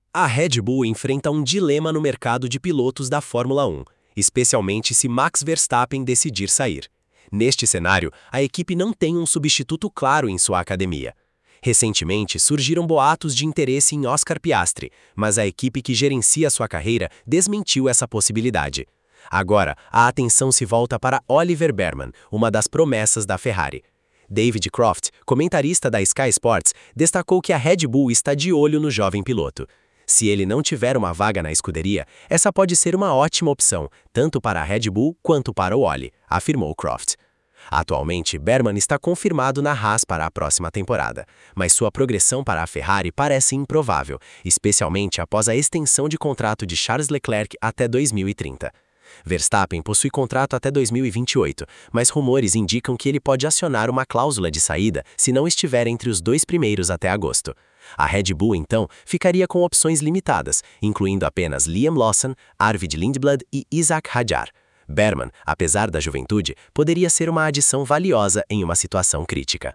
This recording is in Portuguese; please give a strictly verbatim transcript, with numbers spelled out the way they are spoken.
A Red Bull enfrenta um dilema no mercado de pilotos da Fórmula um, especialmente se Max Verstappen decidir sair. Neste cenário, a equipe não tem um substituto claro em sua academia. Recentemente, surgiram boatos de interesse em Oscar Piastri, mas a equipe que gerencia sua carreira desmentiu essa possibilidade. Agora, a atenção se volta para Oliver Behrman, uma das promessas da Ferrari. David Croft, comentarista da Sky Sports, destacou que a Red Bull está de olho no jovem piloto. Se ele não tiver uma vaga na escuderia, essa pode ser uma ótima opção, tanto para a Red Bull quanto para o Oli, afirmou Croft. Atualmente, Behrman está confirmado na Haas para a próxima temporada, mas sua progressão para a Ferrari parece improvável, especialmente após a extensão de contrato de Charles Leclerc até dois mil e trinta. Verstappen possui contrato até dois mil e vinte e oito, mas rumores indicam que ele pode acionar uma cláusula de saída se não estiver entre os dois primeiros até agosto. A Red Bull, então, ficaria com opções limitadas, incluindo apenas Liam Lawson, Arvid Lindblad e Isaac Hadjar. Behrman, apesar da juventude, poderia ser uma adição valiosa em uma situação crítica.